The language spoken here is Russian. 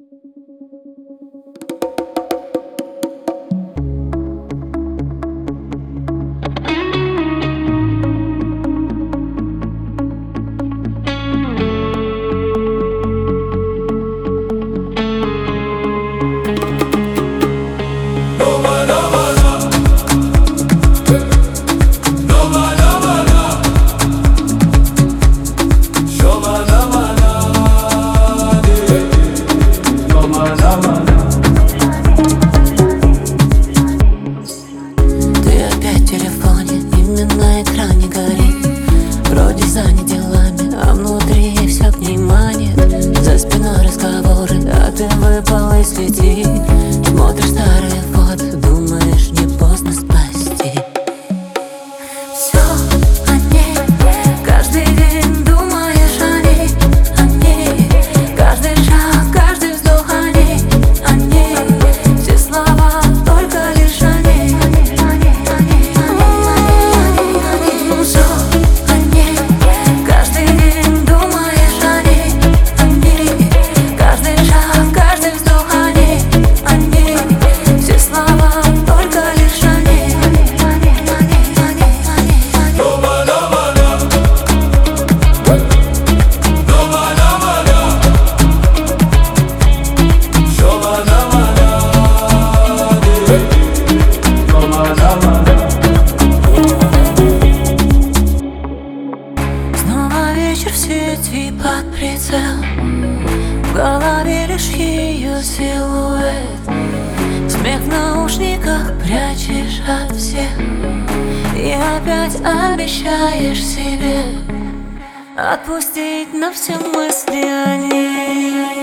Занят делами, а внутри все к ней манит. За спиной разговоры, а ты выпал из сети. Смотришь старые фото, думаешь, не поздно спасти. Все о ней, каждый день думаешь о ней. Каждый шаг, каждый вздох о ней. Все слова только лишь о ней. Вечер в сети под прицел, в голове лишь ее силуэт. Смех в наушниках прячешь от всех и опять обещаешь себе отпустить на все мысли о ней.